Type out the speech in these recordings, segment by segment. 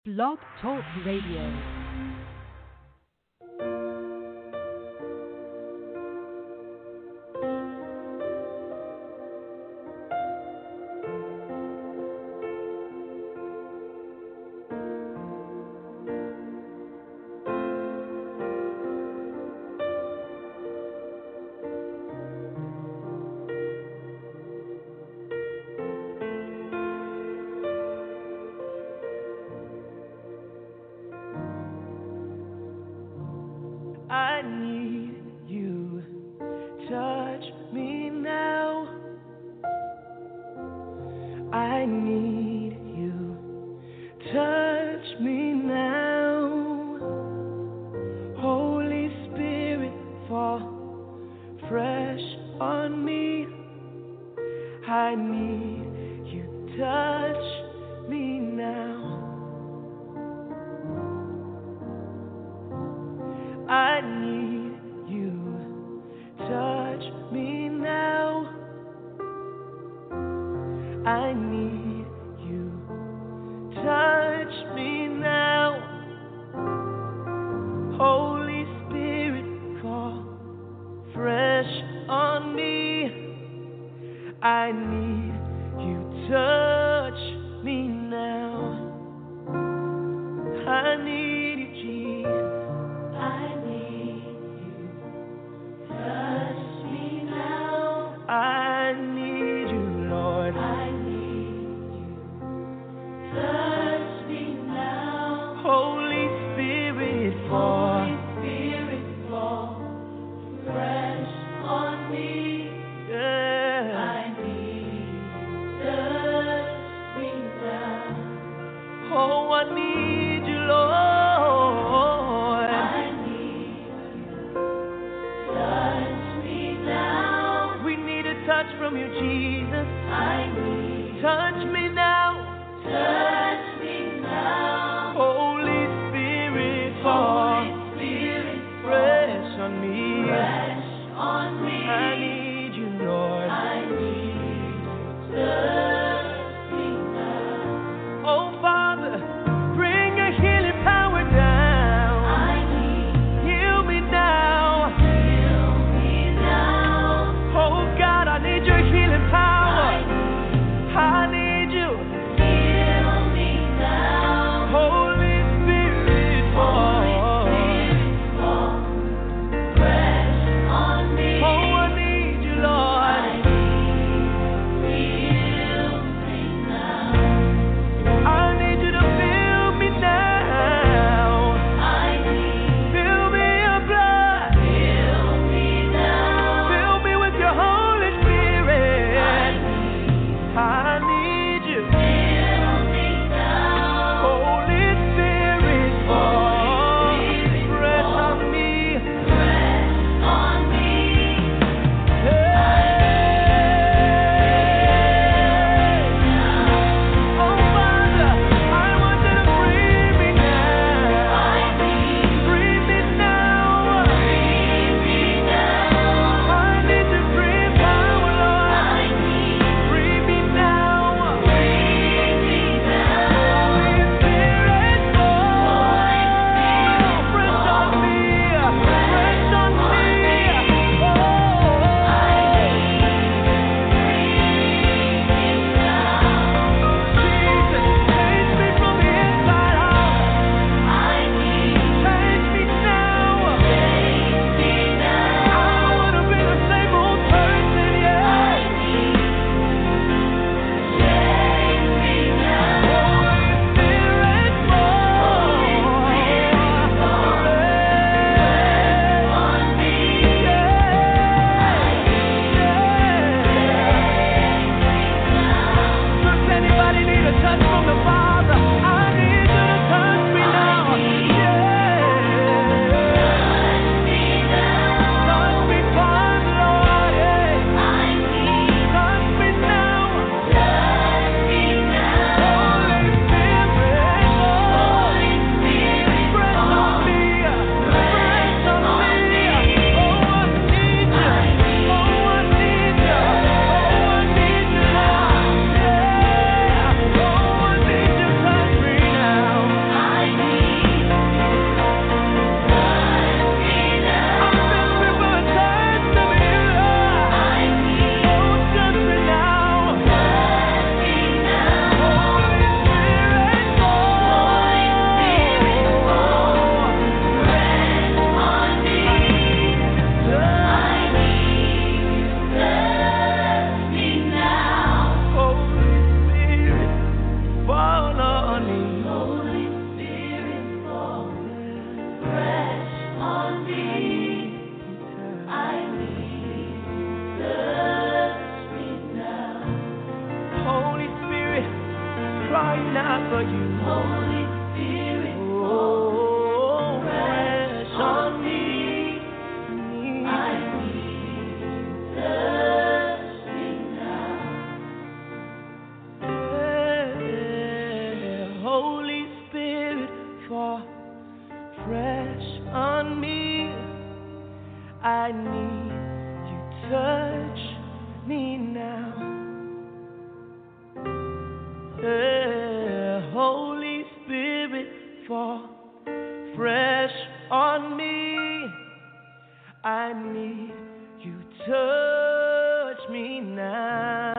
Blog Talk Radio. I need you, touch me now. I need you, touch me now. Holy Spirit, fall fresh on me. I need you, touch me now. I need you, touch me now. I need you, touch me now. Holy Spirit, fall fresh on me. I need you, touch me now. I need you, Jesus. I need you, Lord. I need you. Touch me now. Holy Spirit, fall. Fresh on me. Yeah. I need you. Touch me now. Oh, I need you, Lord. fresh on me. I need you, touch me now. Holy Spirit, fall fresh on me. I need you, touch me now.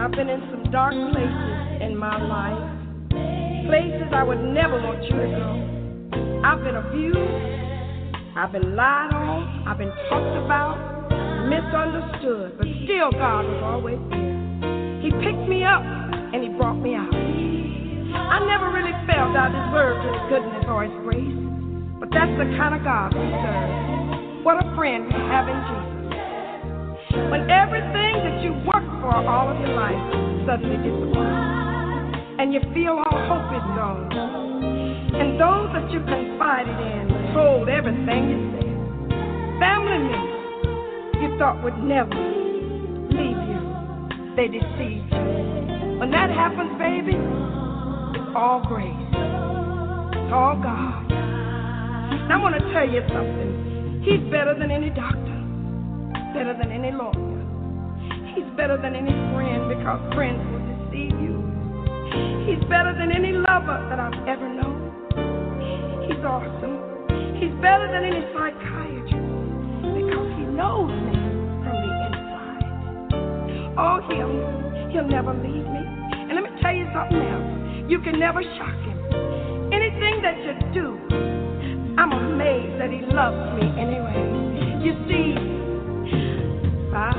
I've been in some dark places in my life, places I would never want you to go. I've been abused, I've been lied on, I've been talked about, misunderstood, but still God was always there. He picked me up and He brought me out. I never really felt I deserved His goodness or His grace, but that's the kind of God we serve. What a friend we have in Jesus. When everything that you worked for all of your life suddenly disappears, and you feel all hope is gone, and those that you confided in told everything you said, family members you thought would never leave you, they deceived you. When that happens, baby, it's all grace. It's all God. Now, I want to tell you something. He's better than any doctor, better than any lawyer. He's better than any friend, because friends will deceive you. He's better than any lover that I've ever known. He's awesome. He's better than any psychiatrist, because He knows me from the inside. Oh, He'll never leave me. And let me tell you something else. You can never shock Him. Anything that you do, I'm amazed that He loves me anyway. You see, by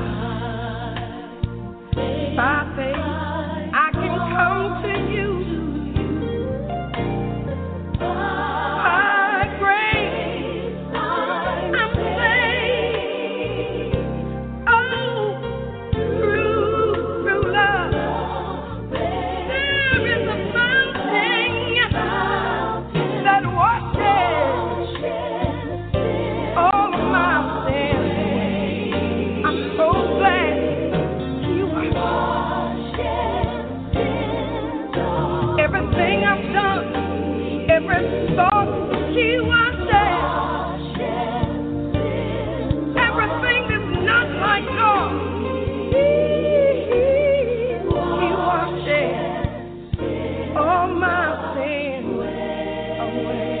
faith, I can come to you. By grace, I'm saved. Oh, through love, there is a fountain that washes all of my sins. I'm so glad You wash everything I've done, every thought He washes, everything that's not like God. He washes all my sins away.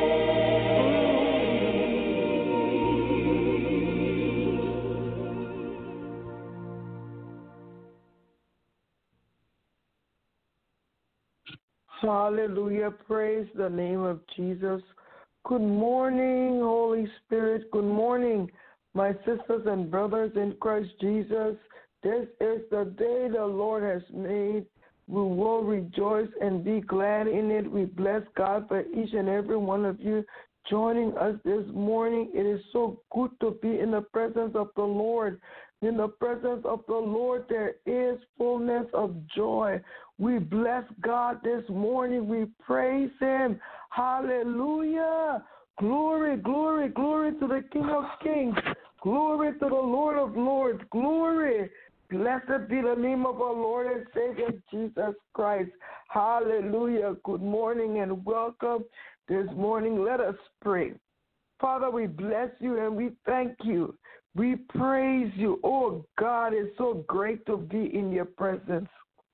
Hallelujah. Praise the name of Jesus. Good morning, Holy Spirit. Good morning, my sisters and brothers in Christ Jesus. This is the day the Lord has made. We will rejoice and be glad in it. We bless God for each and every one of you joining us this morning. It is so good to be in the presence of the Lord. In the presence of the Lord, there is fullness of joy. We bless God this morning. We praise Him. Hallelujah. Glory, glory, glory to the King of Kings. Glory to the Lord of Lords. Glory. Blessed be the name of our Lord and Savior Jesus Christ. Hallelujah. Good morning and welcome this morning. Let us pray. Father, we bless You and we thank You. We praise You. Oh, God, it's so great to be in Your presence.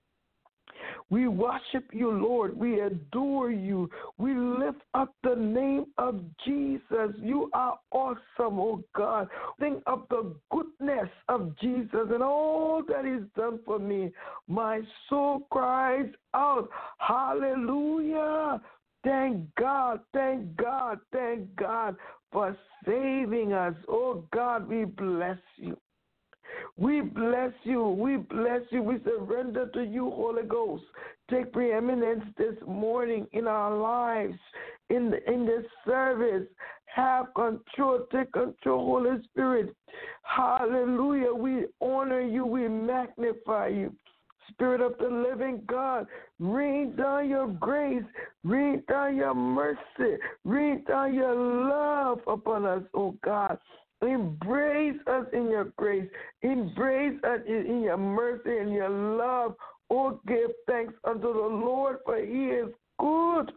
We worship You, Lord. We adore You. We lift up the name of Jesus. You are awesome, oh God. Think of the goodness of Jesus and all that He's done for me. My soul cries out, hallelujah. Thank God, thank God, thank God for saving us. Oh God, we bless You. We bless You. We bless You. We surrender to You, Holy Ghost. Take preeminence this morning in our lives, in this service. Have control. Take control, Holy Spirit. Hallelujah. We honor You. We magnify You. Spirit of the living God, rain down Your grace, rain down Your mercy, rain down Your love upon us, oh God. Embrace us in Your grace. Embrace us in Your mercy and Your love. Oh, give thanks unto the Lord, for He is good,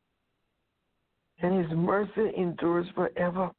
and His mercy endures forever.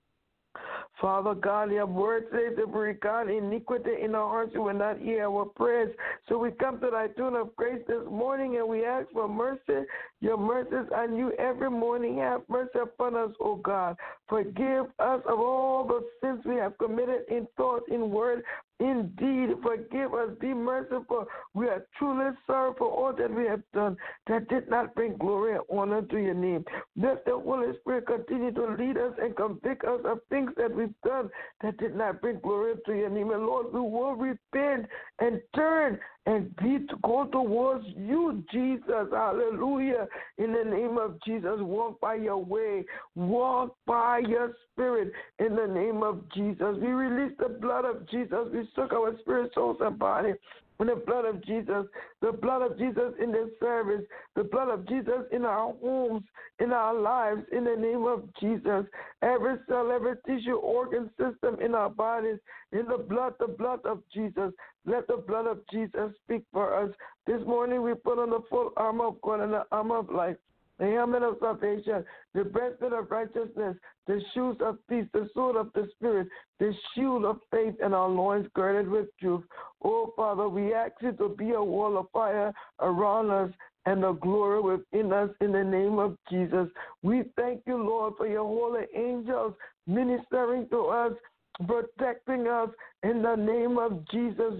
Father God, Your word says if we regard iniquity in our hearts, You will not hear our prayers. So we come to Thy throne of grace this morning and we ask for mercy. Your mercies are new every morning. Have mercy upon us, O God. Forgive us of all the sins we have committed in thought, in word, Indeed, forgive us, be merciful. We are truly sorry for all that we have done that did not bring glory and honor to your name. Let the Holy Spirit continue to lead us and convict us of things that we've done that did not bring glory to your name. And Lord, we will repent and turn and go towards you, Jesus. Hallelujah. In the name of Jesus, walk by your way. Walk by your spirit in the name of Jesus. We release the blood of Jesus. We soak our spirit, souls, and body in the blood of Jesus in this service, the blood of Jesus in our homes, in our lives, in the name of Jesus. Every cell, every tissue, organ, system in our bodies, in the blood of Jesus. Let the blood of Jesus speak for us. This morning we put on the full armor of God and the armor of life, the helmet of salvation, the breastplate of righteousness, the shoes of peace, the sword of the Spirit, the shield of faith, and our loins girded with truth. Oh, Father, we ask you to be a wall of fire around us and the glory within us in the name of Jesus. We thank you, Lord, for your holy angels ministering to us, protecting us in the name of Jesus.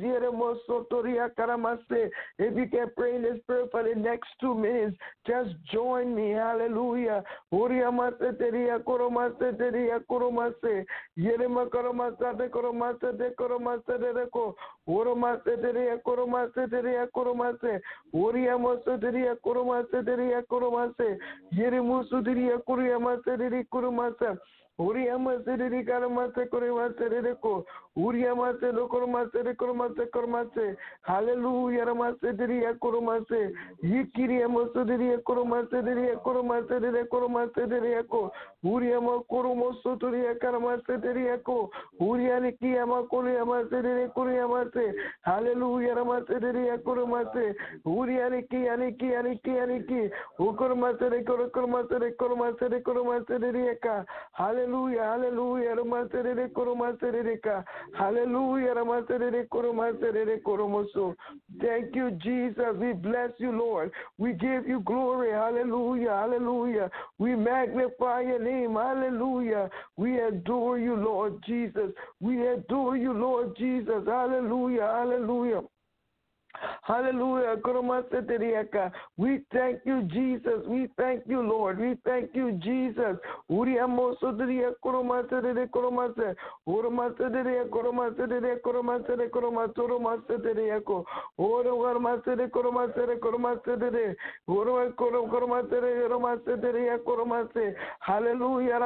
If you can pray in the Spirit for the next 2 minutes, just join me. Hallelujah. Uriama sediri karamase korimase dereko. Uriama sedo korimase korimase korimase. Hallelujah ramase diri korimase. Yikiriama sediri korimase diri korimase diri korimase dereko. Uriama koromo soturi karamase dereko. Uriani kiyama korimase diri korimase. Hallelujah ramase diri korimase. Uriani kiyani. Ukorimase de korimase dereka. Hallelujah. Hallelujah, Ramaserere Koromasereka. Hallelujah, Ramaserere Koromaserere Koromoso. Thank you, Jesus. We bless you, Lord. We give you glory. Hallelujah, hallelujah. We magnify your name. Hallelujah. We adore you, Lord Jesus. We adore you, Lord Jesus. Hallelujah, hallelujah. Hallelujah. We thank you, Jesus. We thank you, Lord. We thank you, Jesus. Hallelujah.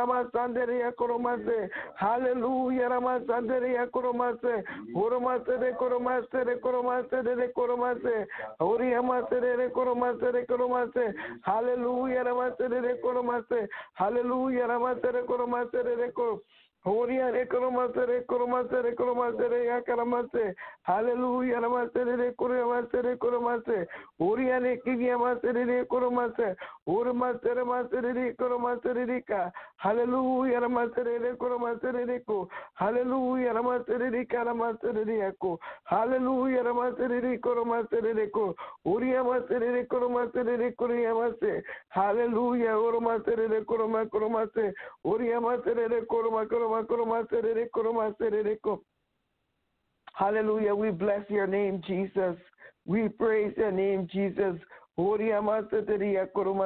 Koromase, Oriamase, Koromase, Hallelujah, Ramase, Koromase, Hallelujah, Ramase, Koromase, Horia rekoromase, yakaramase. Hallelujah, ramase, koromase. Horia rekiyamase, koromase. Uramase, koromase, hallelujah, ramase, koromase, hallelujah, ramase, karamase, hallelujah, ramase, koromase, Uriamase, koromase, hallelujah, uramase, koromase, Uriamase, hallelujah. We bless your name, Jesus. We praise your name, Jesus. Hallelujah.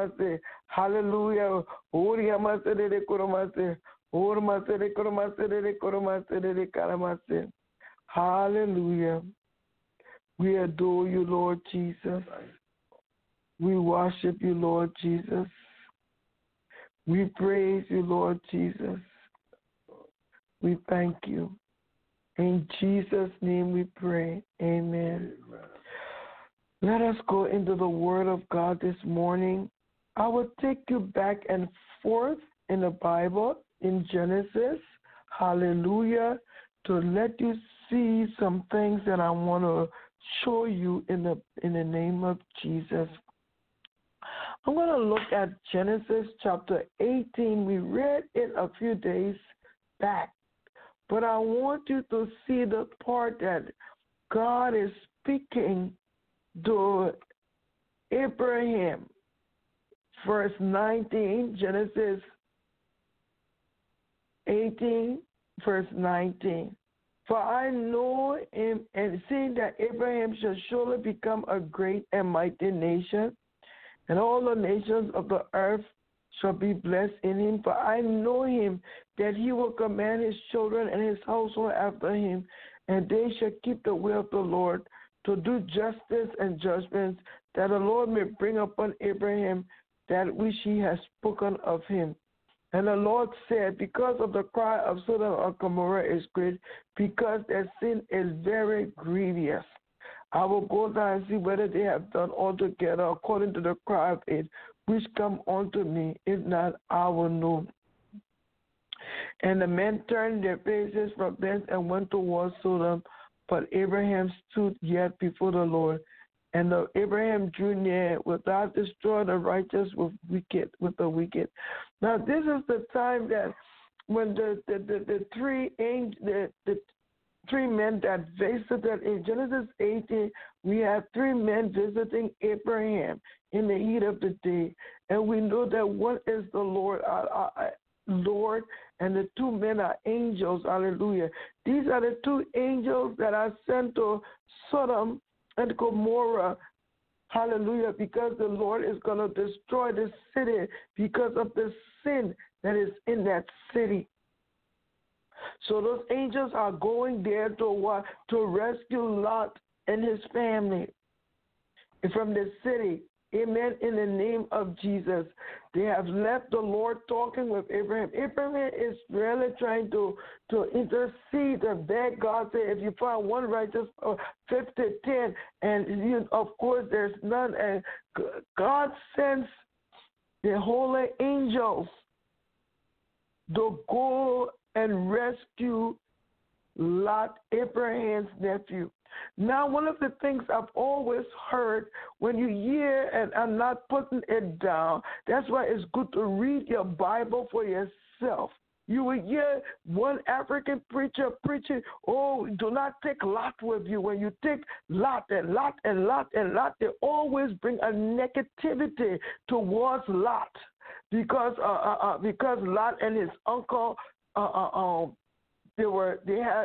Hallelujah. We adore you, Lord Jesus. We worship you, Lord Jesus. We praise you, Lord Jesus. We thank you. In Jesus' name we pray. Amen. Let us go into the Word of God this morning. I will take you back and forth in the Bible in Genesis. Hallelujah. To let you see some things that I want to show you in the name of Jesus. I'm going to look at Genesis chapter 18. We read it a few days back. But I want you to see the part that God is speaking to Abraham. Verse 19, Genesis 18, verse 19. For I know him, and seeing that Abraham shall surely become a great and mighty nation, and all the nations of the earth shall be blessed in him. For I know him, that he will command his children and his household after him, and they shall keep the way of the Lord, to do justice and judgments, that the Lord may bring upon Abraham that which he has spoken of him. And the Lord said, because of the cry of Sodom and Gomorrah is great, because their sin is very grievous, I will go down and see whether they have done altogether according to the cry of it, which come unto me. If not, I will know. And the men turned their faces from thence and went towards Sodom, but Abraham stood yet before the Lord. And Abraham drew near without destroying the righteous with the wicked. Now this is the time that when the three men that visited in Genesis 18, we have three men visiting Abraham in the heat of the day, and we know that one is the Lord, Lord, and the two men are angels. Hallelujah! These are the two angels that are sent to Sodom and Gomorrah, hallelujah, because the Lord is going to destroy the city because of the sin that is in that city. So those angels are going there to rescue Lot and his family from the city. Amen. In the name of Jesus. They have left the Lord talking with Abraham. Abraham is really trying to intercede and beg God, say, if you find one righteous, 50-10, and of course there's none. And God sends the holy angels to go and rescue Lot, Abraham's nephew. Now, one of the things I've always heard when you hear, and I'm not putting it down, that's why it's good to read your Bible for yourself. You will hear one African preacher preaching, oh, do not take Lot with you. When you take Lot and Lot and Lot and Lot, they always bring a negativity towards Lot because Lot and his uncle they were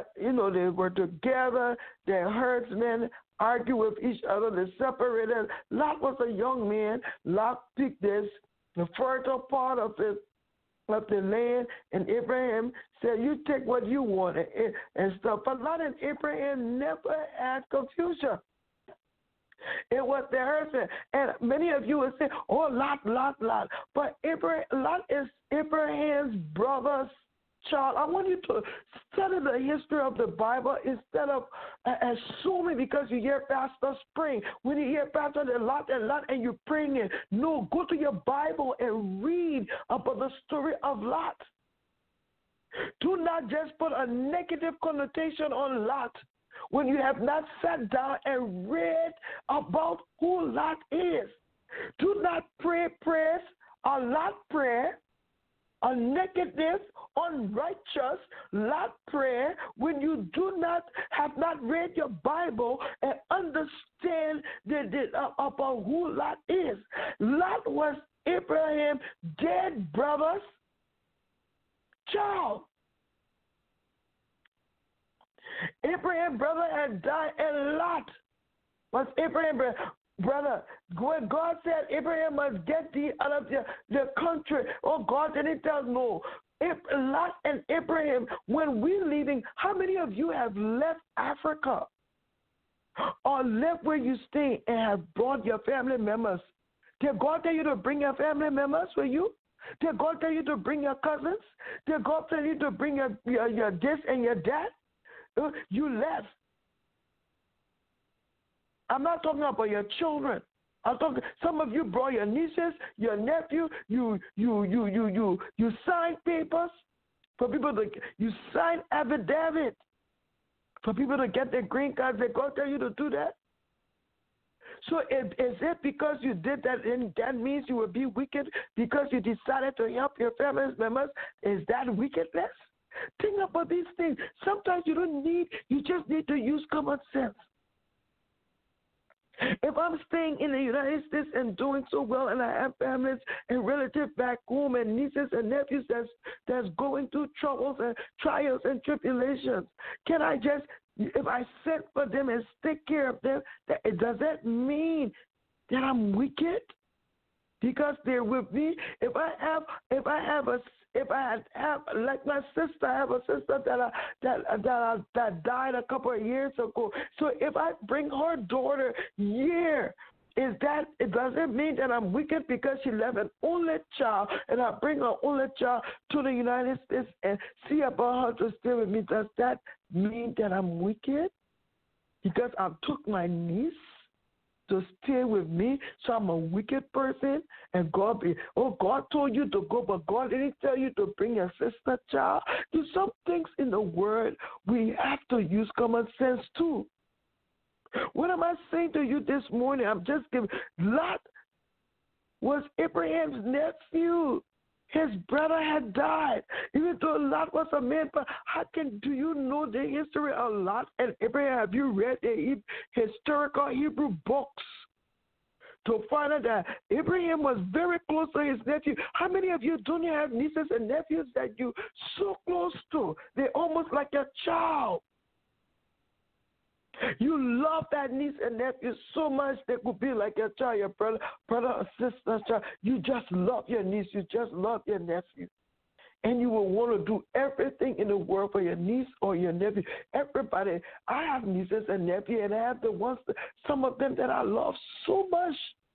together. Their herdsmen argue with each other. They separated. Lot was a young man. Lot picked the fertile part of the land, and Abraham said, "You take what you want," and stuff. But Lot and Abraham never had confusion. It was the herdsmen, and many of you would say, "Oh, Lot." But Lot is Abraham's brother's child. I want you to study the history of the Bible instead of assuming because you hear Pastor Spring. When you hear Pastor Lot and you're praying it, no, go to your Bible and read about the story of Lot. Do not just put a negative connotation on Lot when you have not sat down and read about who Lot is. Do not pray prayers, a Lot prayer, a negative, unrighteous Lot prayer when you have not read your Bible and understand about who Lot is. Lot was Abraham's dead brother's child. Abraham's brother had died, and Lot was Abraham's brother. When God said Abraham must get thee out of the country, oh, God didn't tell no. Lot and Abraham, when we're leaving, how many of you have left Africa or left where you stay and have brought your family members? Did God tell you to bring your family members with you? Did God tell you to bring your cousins? Did God tell you to bring your this and your that? You left. I'm not talking about your children. I'm talking. Some of you brought your nieces, your nephew. You signed papers for people to. You signed affidavit for people to get their green cards. Did God tell you to do that? So is it because you did that, and that means you will be wicked because you decided to help your family members? Is that wickedness? Think about these things. Sometimes you just need to use common sense. If I'm staying in the United States and doing so well, and I have families and relatives back home and nieces and nephews that's going through troubles and trials and tribulations, can I just, if I send for them and take care of them, does that mean that I'm wicked? Because they're with me. If I have like my sister, I have a sister that died a couple of years ago. So if I bring her daughter here, it doesn't mean that I'm wicked because she left an only child, and I bring her only child to the United States and see about her to stay with me. Does that mean that I'm wicked? Because I took my niece to stay with me, so I'm a wicked person, and God told you to go, but God didn't tell you to bring your sister child. There's some things in the Word we have to use common sense too. What am I saying to you this morning? I'm just giving. Lot was Abraham's nephew. His brother had died. Even though Lot was a man, but do you know the history of Lot and Abraham? Have you read the historical Hebrew books to find out that Abraham was very close to his nephew? How many of you don't have nieces and nephews that you so close to? They're almost like your child. You love that niece and nephew so much they could be like your child, your brother or sister child. You just love your niece. You just love your nephew. And you will want to do everything in the world for your niece or your nephew. Everybody. I have nieces and nephews, and I have some of them that I love so much.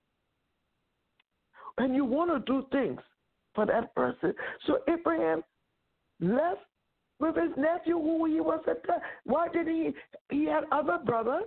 And you want to do things for that person. So Abraham left with his nephew who he was attached. Why did he had other brothers?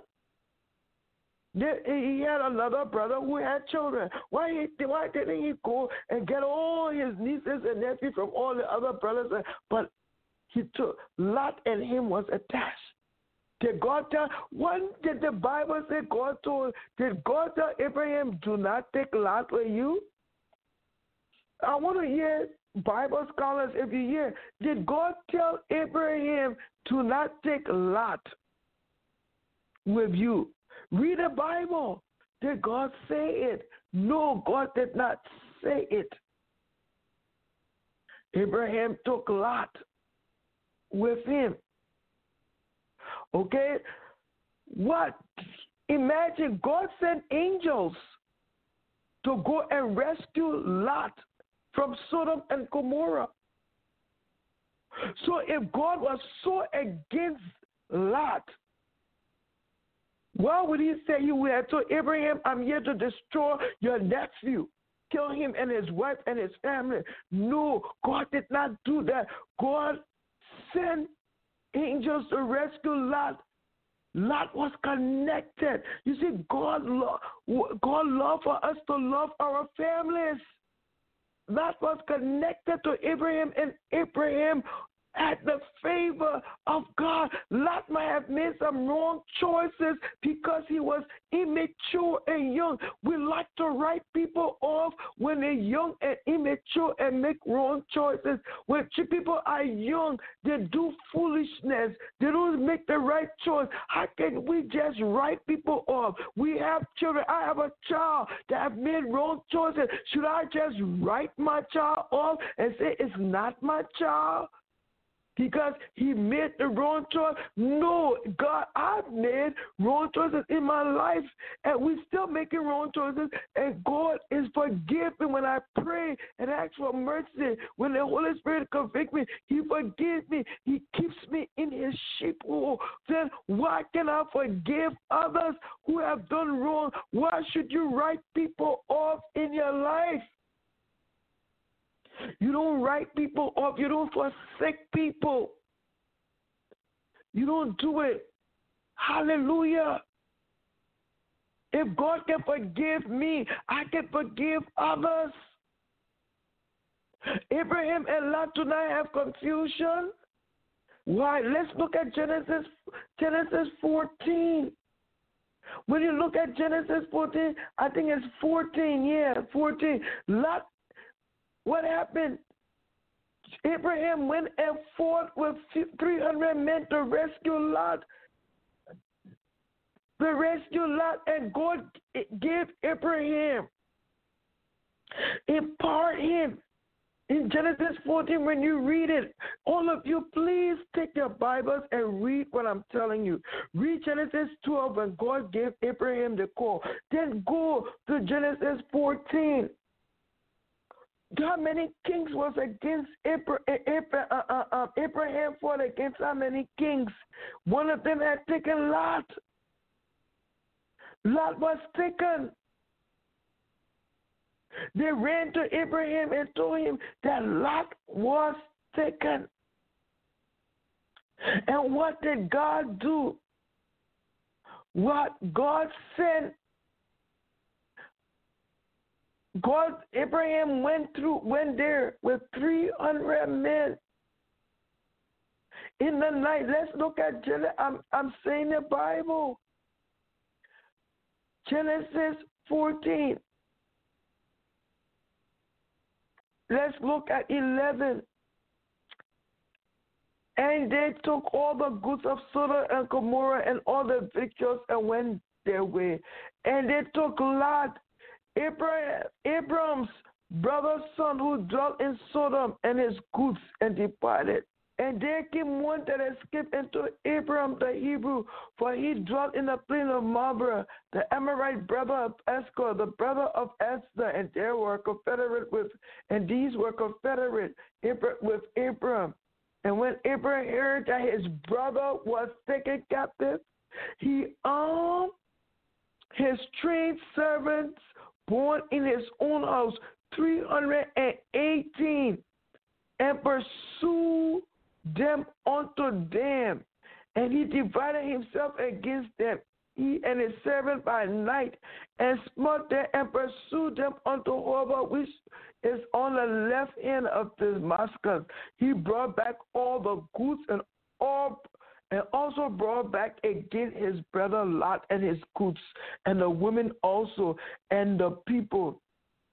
He had another brother who had children. Why didn't he go and get all his nieces and nephews from all the other brothers? But he took Lot, and him was attached. Did God tell? When did the Bible say God told? Did God tell Abraham, do not take Lot with you? I want to hear Bible scholars every year. Did God tell Abraham to not take Lot with you? Read the Bible. Did God say it? No, God did not say it. Abraham took Lot with him. Okay? What? Imagine God sent angels to go and rescue Lot from Sodom and Gomorrah. So if God was so against Lot, why would he say he would have told Abraham, I'm here to destroy your nephew, kill him and his wife and his family? No, God did not do that. God sent angels to rescue Lot. Lot was connected. You see, God loved for us to love our families. Lot was connected to Abraham, and Abraham had the favor of God. Lot might have made some wrong choices because he was immature and young. We like to write people off when they're young and immature and make wrong choices. When people are young, they do foolishness. They don't make the right choice. How can we just write people off? We have children. I have a child that have made wrong choices. Should I just write my child off and say it's not my child because he made the wrong choice? No, God, I've made wrong choices in my life, and we're still making wrong choices, and God is forgiving when I pray and ask for mercy. When the Holy Spirit convicts me, he forgives me. He keeps me in his sheepfold. Then why can I forgive others who have done wrong? Why should you write people off in your life? You don't write people off. You don't forsake people. You don't do it. Hallelujah. If God can forgive me, I can forgive others. Abraham and Lot do not have confusion. Why? Let's look at Genesis 14. When you look at Genesis 14, I think it's 14. 14. Lot. What happened? Abraham went and fought with 300 men to rescue Lot. to rescue Lot, and God gave Abraham, empowered him. In Genesis 14, when you read it, all of you, please take your Bibles and read what I'm telling you. Read Genesis 12 when God gave Abraham the call. Then go to Genesis 14. How many kings was against Abraham fought against how many kings? One of them had taken Lot. Lot was taken. They ran to Abraham and told him that Lot was taken. And what did God do? What God sent, Abraham went there with 300 men. In the night, let's look at Genesis. I'm saying the Bible. Genesis 14. Let's look at 11. And they took all the goods of Sodom and Gomorrah and all the victuals and went their way. And they took Lot, Abram's brother's son, who dwelt in Sodom, and his goods, and departed. And there came one that escaped into Abram the Hebrew, for he dwelt in the plain of Mamre, the Amorite brother of Eshcol, the brother of Esther, and these were confederate with Abram. And when Abram heard that his brother was taken captive, he armed his trained servants born in his own house, 318, and pursued them unto them, and he divided himself against them, he and his servant by night, and smote them and pursued them unto Hobah, which is on the left hand of Damascus. He brought back all the goods and also brought back again his brother Lot and his goods, and the women also, and the people.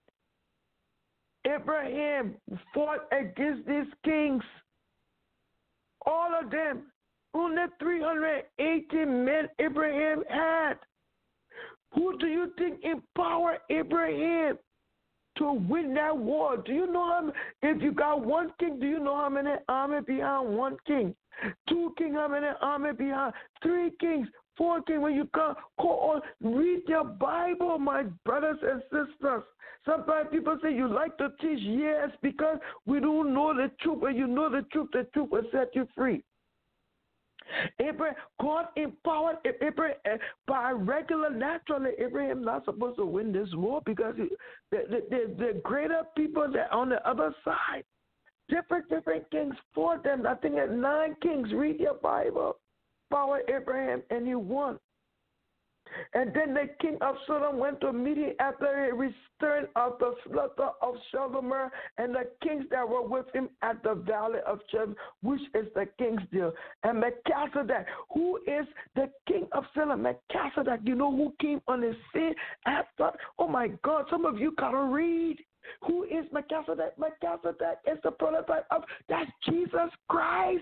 Abraham fought against these kings. All of them, only 380 men Abraham had. Who do you think empowered Abraham to win that war? Do you know how? If you got one king, do you know how many army behind one king? Two kings, how many army behind? Three kings, four kings. When you come, call on, read your Bible, my brothers and sisters. Sometimes people say you like to teach. Yes, because we don't know the truth. When you know the truth will set you free. Abraham, God empowered Abraham by regular, naturally. Abraham not supposed to win this war because the greater people that on the other side, different kings fought them. I think at 9 kings. Read your Bible. Power Abraham, and he won. And then the king of Sodom went to meet him after he returned of the slaughter of Sodom, and the kings that were with him at the valley of Chev, which is the king's deal. And Melchizedek, who is the king of Salem, Melchizedek, you know who came on the scene after? Oh my God, some of you gotta read. Who is Melchizedek? Melchizedek is the prototype of, that's Jesus Christ.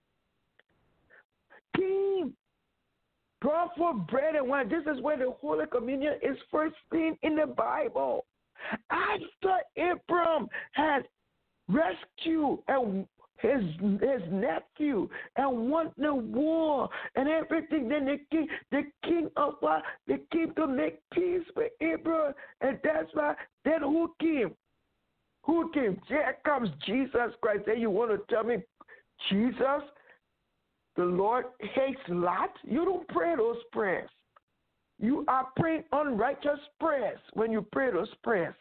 King. Brought forth bread and wine. This is where the Holy Communion is first seen in the Bible. After Abram had rescued his nephew and won the war and everything, then the king of God, they came to make peace with Abram, and that's why. Then who came? Who came? Here comes Jesus Christ. Then you want to tell me Jesus? The Lord hates Lot? You don't pray those prayers. You are praying unrighteous prayers when you pray those prayers.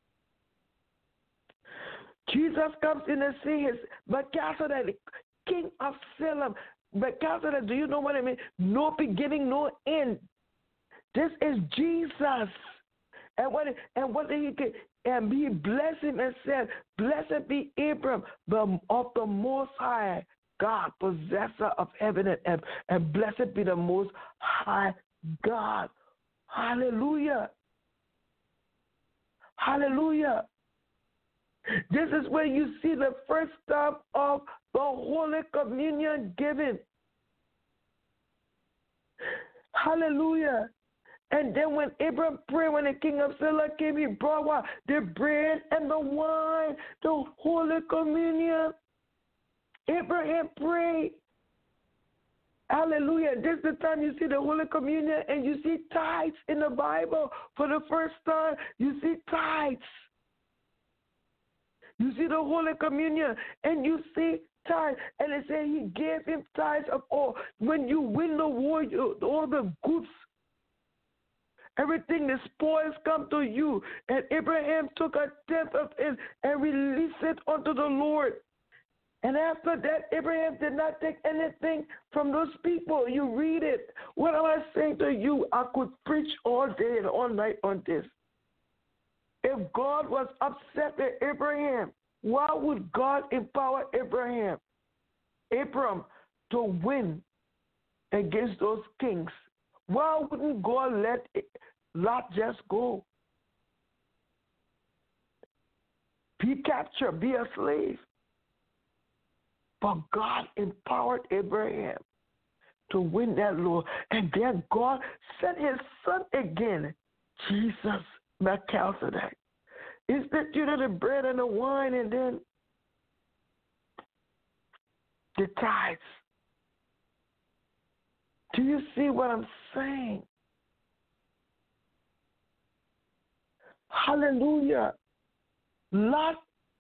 Jesus comes in the scene, his Melchizedek, king of Salem. Melchizedek, do you know what I mean? No beginning, no end. This is Jesus. And what did he get? And he blessed him and said, "Blessed be Abram, of the Most High God, possessor of heaven and earth, and blessed be the Most High God." Hallelujah. Hallelujah. This is where you see the first time of the Holy Communion given. Hallelujah. And then when Abraham prayed, when the king of Selah came, he brought what? The bread and the wine, the Holy Communion. Abraham prayed. Hallelujah. This is the time you see the Holy Communion and you see tithes in the Bible. For the first time, you see tithes. You see the Holy Communion and you see tithes. And it said he gave him tithes of all. When you win the war, all the goods, everything, the spoils come to you. And Abraham took a tenth of it and released it unto the Lord. And after that, Abraham did not take anything from those people. You read it. What am I saying to you? I could preach all day and all night on this. If God was upset with Abraham, why would God empower Abram to win against those kings? Why wouldn't God let Lot just go? Be captured, be a slave. But God empowered Abraham to win that law. And then God sent his son again, Jesus Melchizedek. Is that the bread and the wine and then the tithes? Do you see what I'm saying? Hallelujah. Lot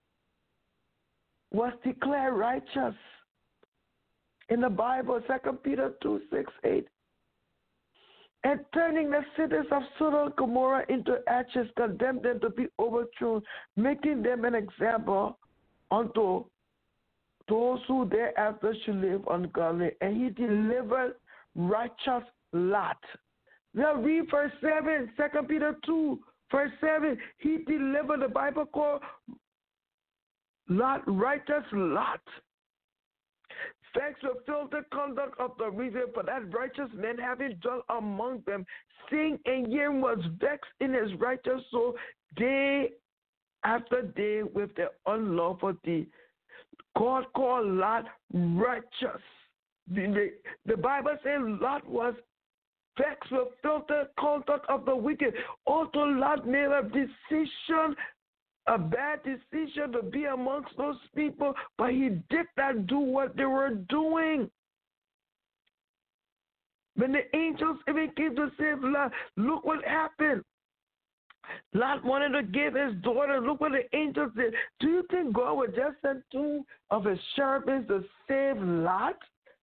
was declared righteous in the Bible, 2 Peter 2:6-8. And turning the cities of Sodom and Gomorrah into ashes, condemned them to be overthrown, making them an example unto those who thereafter should live ungodly. And he delivered righteous Lot. Now read verse 7, 2 Peter 2, verse 7. He delivered, the Bible called Lot, righteous Lot. Vexed with filthy conduct of the wicked, for that righteous man having dwelt among them, seeing and hearing was vexed in his righteous soul day after day with their unlawful deed. God called Lot righteous. The Bible says Lot was vexed with filthy conduct of the wicked. Although Lot made a decision, a bad decision to be amongst those people, but he did not do what they were doing. When the angels even came to save Lot, look what happened. Lot wanted to give his daughter. Look what the angels did. Do you think God would just send two of his servants to save Lot?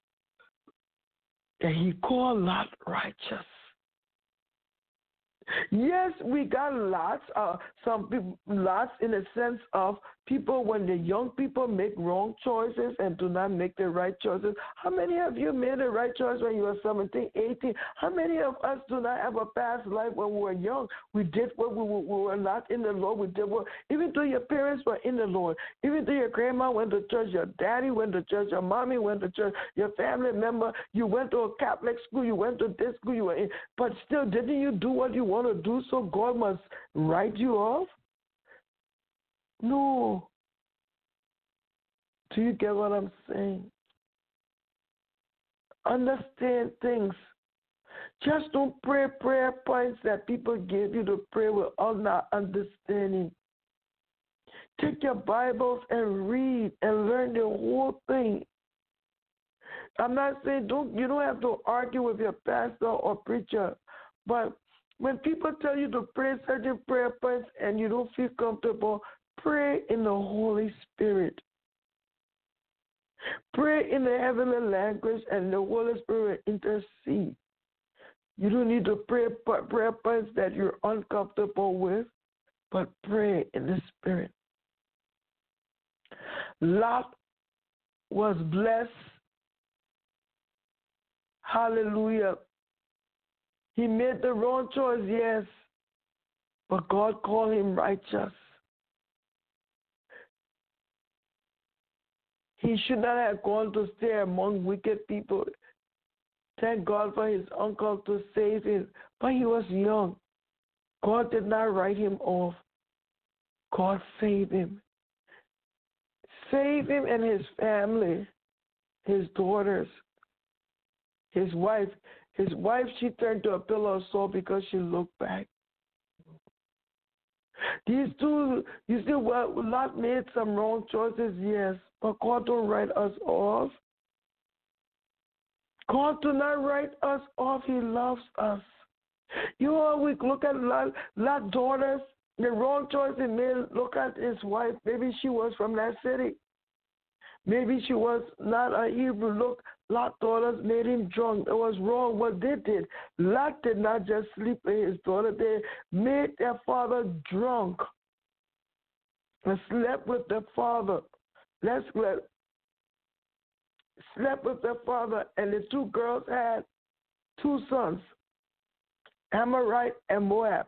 And he called Lot righteous. Yes, we got lots, some people, lots in the sense of people, when the young people make wrong choices and do not make the right choices. How many of you made the right choice when you were 17, 18? How many of us do not have a past life when we were young? We did what we were not in the Lord. We did what, even though your parents were in the Lord, even though your grandma went to church, your daddy went to church, your mommy went to church, your family member, you went to a Catholic school, you went to this school, you were in, but still, didn't you do what you want to do, so God must write you off? No. Do you get what I'm saying? Understand things. Just don't pray prayer points that people give you to pray without not understanding. Take your Bibles and read and learn the whole thing. I'm not saying you don't have to argue with your pastor or preacher, but when people tell you to pray certain prayer points and you don't feel comfortable, pray in the Holy Spirit. Pray in the heavenly language and the Holy Spirit will intercede. You don't need to pray prayer points that you're uncomfortable with, but pray in the Spirit. Lot was blessed. Hallelujah. He made the wrong choice, yes, but God called him righteous. He should not have gone to stay among wicked people. Thank God for his uncle to save him, but he was young. God did not write him off. God saved him. Save him and his family, his daughters, his wife. His wife, she turned to a pillar of salt because she looked back. These two, you see, well, Lot made some wrong choices, yes, but God don't write us off. God do not write us off. He loves us. You know, we look at Lot's daughters, the wrong choice he made. Look at his wife. Maybe she was from that city. Maybe she was not a Hebrew. Look, Lot's daughters made him drunk. It was wrong what they did. Lot did not just sleep with his daughter. They made their father drunk and slept with their father. Slept with their father, and the two girls had two sons, Amorite and Moab.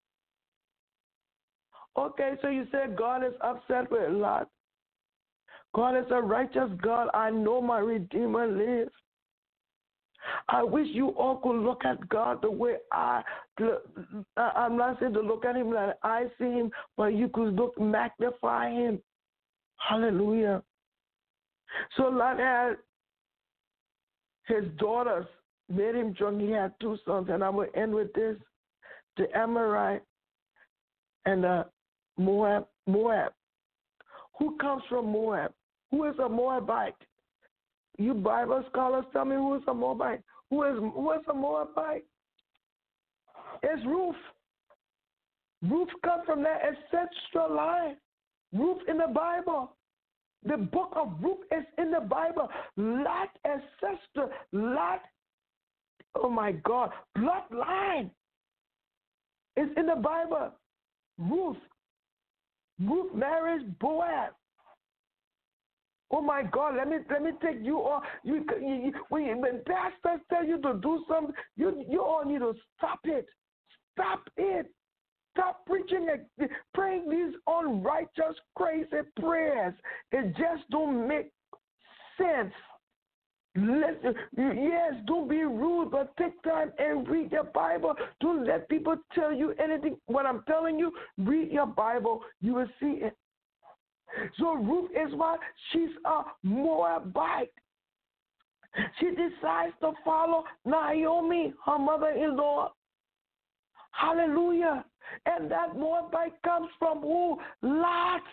Okay, so you said God is upset with Lot. God is a righteous God. I know my Redeemer lives. I wish you all could look at God the way I'm not saying to look at him like I see him, but you could magnify him. Hallelujah. So Lot had his daughters made him drunk. He had two sons, and I will end with this: the Amorite and the Moab. Who comes from Moab? Who is a Moabite? You Bible scholars, tell me who is a Moabite. Who is a Moabite? It's Ruth. Ruth comes from that ancestral line. Ruth in the Bible. The book of Ruth is in the Bible. Lot ancestor, Lot, oh my God, bloodline is in the Bible. Ruth marries Boaz. Oh my God, let me take you all. When pastors tell you to do something, you all need to stop it. Stop it. Stop preaching and praying these unrighteous, crazy prayers. It just don't make sense. Listen, yes, don't be rude, but take time and read your Bible. Don't let people tell you anything. What I'm telling you, read your Bible. You will see it. So Ruth is what? She's a Moabite. She decides to follow Naomi, her mother-in-law. Hallelujah. And that Moabite comes from who? Lot.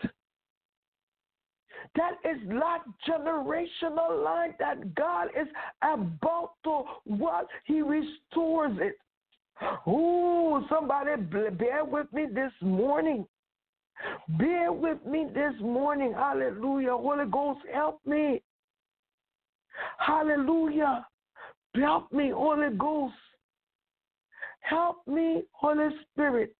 That is Lot's generational line that God is about to what? He restores it. Ooh, somebody bear with me this morning. Bear with me this morning. Hallelujah. Holy Ghost, help me. Hallelujah. Help me, Holy Ghost. Help me, Holy Spirit.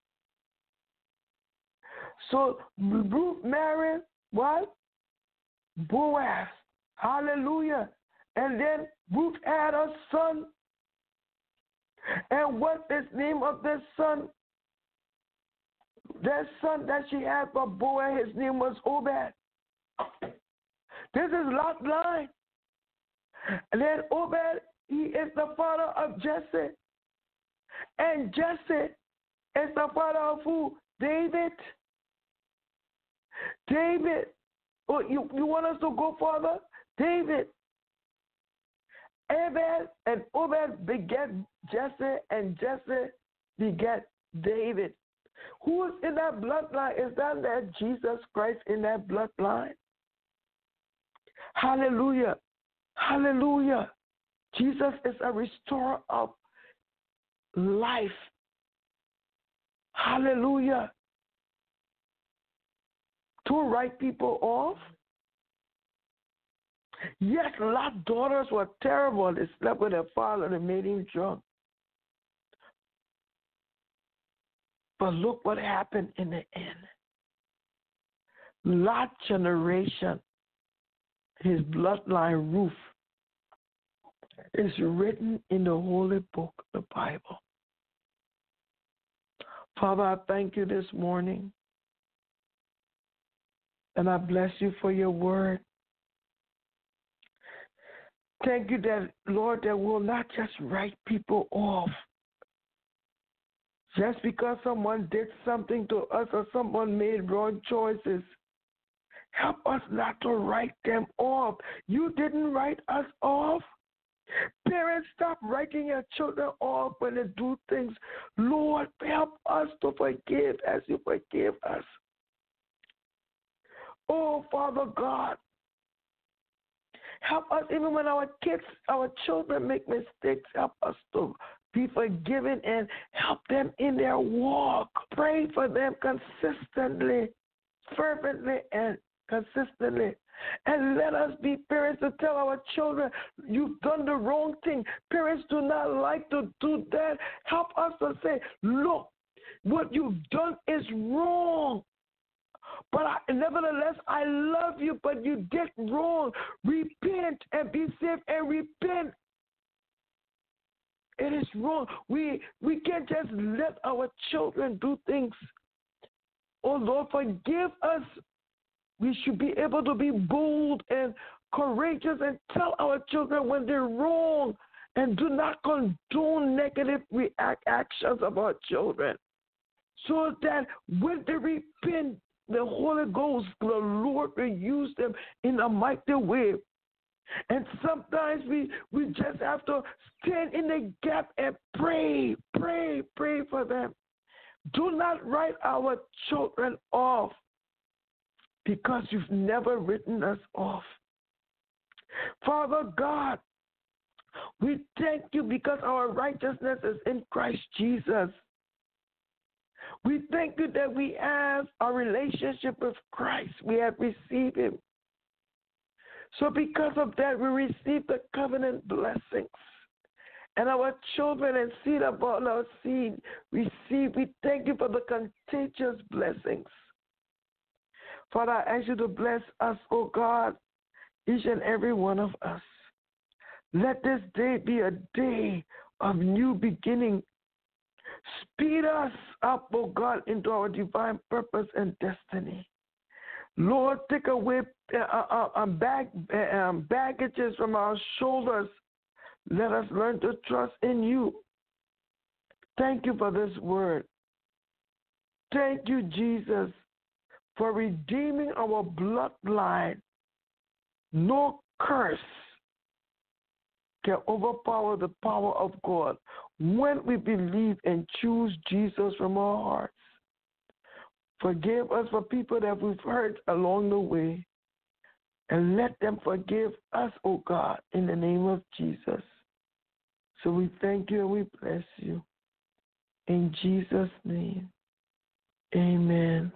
So Ruth married what? Boaz. Hallelujah. And then Ruth had a son. And what is the name of this son? That son that she had for Boaz, his name was Obed. This is Lot's line. And then Obed, he is the father of Jesse. And Jesse is the father of who? David. David. Oh, you want us to go further? David. Obed and Obed begat Jesse, and Jesse begat David. Who is in that bloodline? Is that Jesus Christ in that bloodline? Hallelujah. Hallelujah. Jesus is a restorer of life. Hallelujah. To write people off? Yes, Lot's daughters were terrible. They slept with their father and made him drunk. But look what happened in the end. Lot's generation, his bloodline, Ruth, is written in the holy book, the Bible. Father, I thank you this morning. And I bless you for your word. Thank you that, Lord, that we'll not just write people off. Just because someone did something to us or someone made wrong choices, help us not to write them off. You didn't write us off. Parents, stop writing your children off when they do things. Lord, help us to forgive as you forgive us. Oh, Father God, help us even when our children make mistakes. Help us to be forgiven and help them in their walk. Pray for them consistently, fervently, and consistently. And let us be parents to tell our children, you've done the wrong thing. Parents do not like to do that. Help us to say, look, what you've done is wrong. But nevertheless, I love you, but you did wrong. Repent and be saved and repent. It is wrong. We can't just let our children do things. Oh, Lord, forgive us. We should be able to be bold and courageous and tell our children when they're wrong and do not condone negative actions of our children. So that when they repent, the Holy Ghost, the Lord, will use them in a mighty way. And sometimes we just have to stand in the gap and pray for them. Do not write our children off because you've never written us off. Father God, we thank you because our righteousness is in Christ Jesus. We thank you that we have a relationship with Christ. We have received him. So because of that, we receive the covenant blessings. And our children and seed upon our seed receive. We thank you for the contagious blessings. Father, I ask you to bless us, oh God, each and every one of us. Let this day be a day of new beginning. Speed us up, oh God, into our divine purpose and destiny. Lord, take away baggages from our shoulders. Let us learn to trust in you. Thank you for this word. Thank you, Jesus, for redeeming our bloodline. No curse can overpower the power of God when we believe and choose Jesus from our hearts. Forgive us for people that we've hurt along the way, and let them forgive us, oh God, in the name of Jesus. So we thank you and we bless you. In Jesus' name, amen.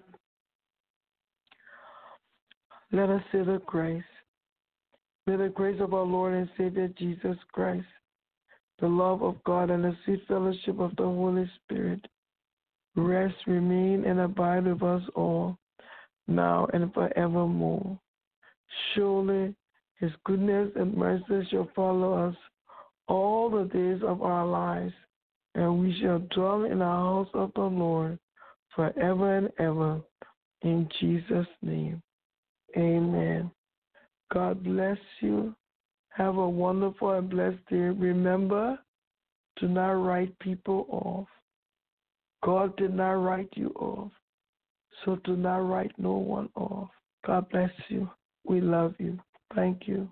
Let us say the grace. May the grace of our Lord and Savior Jesus Christ, the love of God, and the sweet fellowship of the Holy Spirit rest, remain, and abide with us all, now and forevermore. Surely his goodness and mercy shall follow us all the days of our lives, and we shall dwell in the house of the Lord forever and ever. In Jesus' name, amen. God bless you. Have a wonderful and blessed day. Remember, do not write people off. God did not write you off, so do not write no one off. God bless you. We love you. Thank you.